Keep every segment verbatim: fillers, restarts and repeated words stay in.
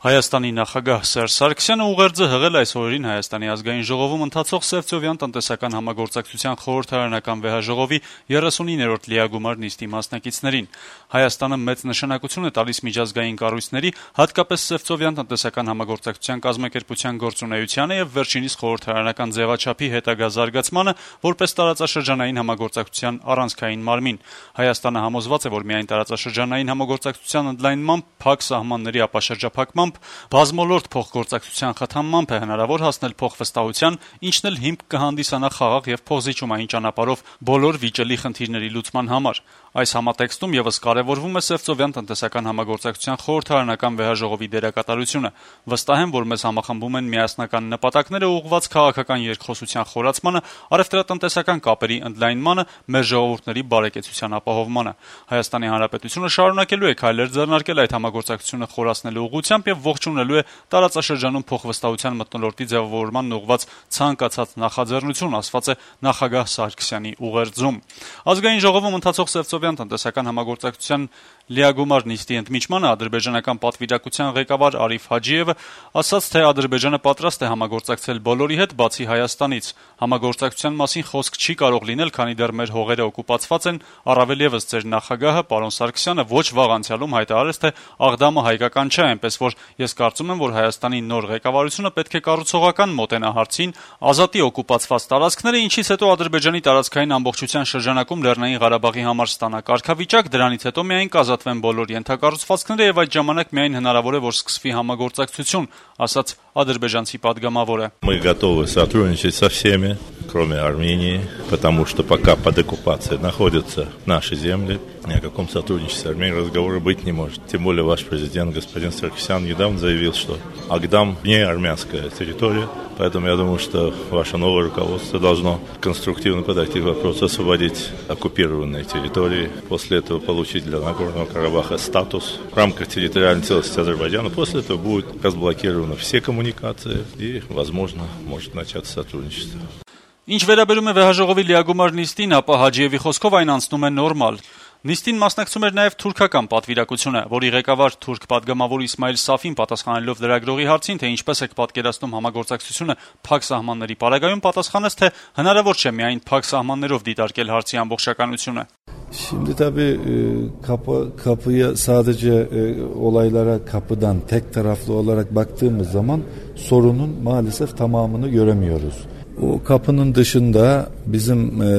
Հայաստանի նախագահ Սերժ Սարգսյանը ուղերձը հղել այս օրերին Հայաստանի ազգային ժողովում ընթացող Սևծովյան տնտեսական համագործակցության խորհրդարանական վեհաժողովի երեսունիներորդ լիագումար նիստի մասնակիցներին։ Հայաստանը մեծ նշանակություն է տալիս միջազգային կառույցների, հատկապես Սևծովյան տնտեսական համագործակցության կազմակերպության գործունեությանը եւ վերջինիս խորհրդարանական ձևաչափի հետագա զարգացմանը, որպես տարածաշրջանային համագործակցության առանցքային մարմին։ Հայաստանը համոզված է, որ միայն տարածաշրջանային համագործակցության ընդլայնմամբ, փակ սահմանների ապաշրջափակմամբ, բազմոլորտ փոխգործակցության խթանմամբ է հնարավոր հասնել փոխվստահության, ինչն էլ հիմք կհանդիսանա խաղաղ եւ փոխզիջումային ճանապարհով բոլոր վիճելի խնդիրների լուծման համար։ Այս համատեքստում եւս կարեւորվում է Սևծովյան տնտեսական համագործակցության խորհրդարանական վեհաժողովի դերակատարությունը։ Վստահ եմ, որ մեզ համախմբում են միասնական նպատակները ուղղված քաղաքական երկխոսության խորացմանը, առևտրատնտեսական կապերի ընդլայնմանը, մեր ժողովուրդների բարեկեցության ապահովմանը։ Հայաստանի Հանրապետությունը շարունակելու է քայլեր ձեռնարկել այդ համագործակցությունը խորացնելու ուղղությամբ եւ ողջունելու է տարածաշրջանում փոխվստահության մթնոլորտի ձևավորման ուղղված ցանկացած նախաձեռնություն, ասված է նախագահ Սարգսյանի ուղերձում։ Ազգային ժողովում ընթացող Սևծովյան տնտեսական համագործակցության լիագումար նիստի ընդմիջմանը ադրբեջանական պատվիրակության ղեկավար Արիֆ Հաջիևը ասաց, թե Ադրբեջանը պատրաստ է համագործակցել բոլորի հետ, բացի Հայաստանից։ Համագործակցության մասին խոսք չի կարող լինել, քանի դեռ մեր հողերը օկուպացված են, առավել եւս ձեր նախագահը պարոն Սարգսյանը ոչ վաղ անցյալում հայտարարեց, թե Աղդամը հայկական չէ, այնպես որ ես կարծում եմ, որ Հայաստանի նոր ղեկավարությունը պետք է կառուցողական մոտենա հարցին, ազատի օկուպացված տարածքները, ինչից հետո Ադրբեջանի տարածքային ամբողջության շրջանակում Լեռնային Ղարաբաղի համար ստանա կարգավիճակ, դրանից հետո միայն կազատվեն բոլոր ենթակառուցվածքները եւ այդ ժամանակ միայն հնարավոր է, որ սկսվի համագործակցություն, ասաց ադրբեջանցի падգամավորը։ Мы готовы сотрудничать со всеми, кроме Армении, потому что пока под оккупацией находятся наши земли, ни о каком сотрудничестве с Арменией разговора быть не может. Тем более ваш президент, господин Саркисян, недавно заявил, что Агдам не армянская территория, поэтому я думаю, что ваше новое руководство должно конструктивно подойти к вопросу освободить оккупированные территории, после этого получить для Нагорного Карабаха статус в рамках территориальной целостности Азербайджана, после этого будут разблокированы все коммуникации и, возможно, может начаться сотрудничество. Ինչ վերաբերում է վեհաժողովի լիագումար նիստին, ապա Հաջիևի խոսքով այն անցնում է նորմալ։ Նիստին մասնակցում էր նաև թուրքական պատվիրակությունը, որի ղեկավար թուրք падգամավոր Իսմայիլ Սաֆին պատասխանելով լրագրողի հարցին, թե ինչպես է պատկերացնում համագործակցությունը փակ սահմանների պարագայում, պատասխանեց, թե հնարավոր չէ միայն փակ սահմաններով դիտարկել հարցի ամբողջականությունը։ Şimdi tabii kapı, kapıya sadece olaylara kapıdan tek taraflı olarak baktığımız zaman sorunun maalesef tamamını göremiyoruz. O kapının dışında bizim e,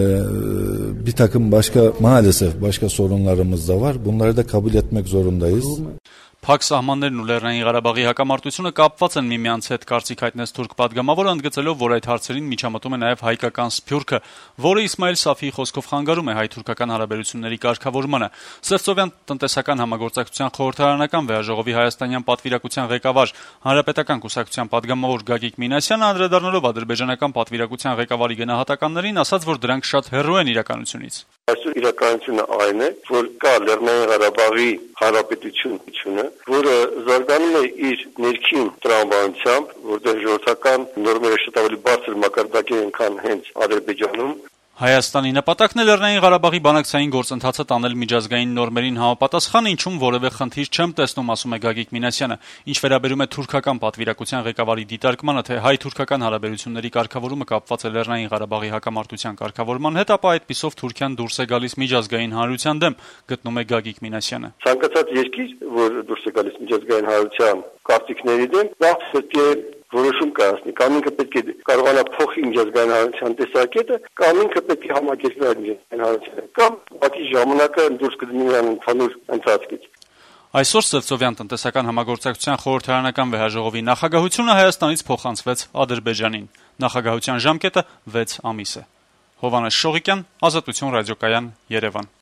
bir takım başka maalesef başka sorunlarımız da var. Bunları da kabul etmek zorundayız. Փակ սահմաններն ու Լեռնային Ղարաբաղի հակամարտությունը կապված են միմյանց հետ, կարծիք հայտնեց թուրք падգամավորը, ընդգծելով, որ այդ հարցերին միջամտում է նաև հայկական Սփյուռքը, որը Իսմայիլ Սաֆիի խոսքով խանգարում է հայ-թուրքական հարաբերությունների կարգավորմանը։ Սևծովյան տնտեսական համագործակցության խորհրդարանական վեհաժողովի հայաստանյան պատվիրակության ղեկավար Հանրապետական կուսակցության падգամավոր Գագիկ Մինասյանը անդրադառնալով ադրբեջանական պատվիրակության ղեկավարի գնահատականներին ասաց, որ դրանք շատ հեռու են իրականությունից։ Այսօր իրականությունը այն է, որ կա Լեռնային Ղարաբաղի հանրապետությունը, որը զարգանում է իր ներքին տրամաբանությամբ, որտեղ ժողովրդական նորմերը շատ ավելի բարձր մակարդակի են, քան հենց Ադրբեջանում։ Հայաստանի նպատակն է Լեռնային Ղարաբաղի բանակցային գործընթացը տանել միջազգային նորմերին համապատասխան, ինչում որևէ խնդիր չեմ տեսնում, ասում է Գագիկ Մինասյանը։ Ինչ վերաբերում է թուրքական պատվիրակության ղեկավարի դիտարկմանը, թե հայ-թուրքական հարաբերությունների կարգավորումը կապված է Լեռնային Ղարաբաղի հակամարտության կարգավորման հետ, ապա այդպիսով Թուրքիան դուրս է գալիս միջազգային հանրության դեմ, գտնում է Գագիկ Մինասյանը։ Ցանկացած երկիր, որ դուրս է գալիս միջազգային հանրության կարծիքների դեմ, դա պետք է որոշում կայացնի, կամ ինքը պետք է կարողանա փոխի միջազգային հանրության տեսակետը, կամ ինքը պետք է համակերպվի այդ միջազգային հանրությանը, կամ բացի ժամանակը դուրս կդնի նրան ընդհանուր ընթացքից։ Այսօր Սևծովյան տնտեսական համագործակցության խորհրդարանական վեհաժողովի նախագահությունը Հայաստանից փոխանցվեց Ադրբեջանին։ Նախագահության ժամկետը վեց ամիս է։ Հովհաննես Շողիկյան, Ազատություն ռադիոկայան, Երևան։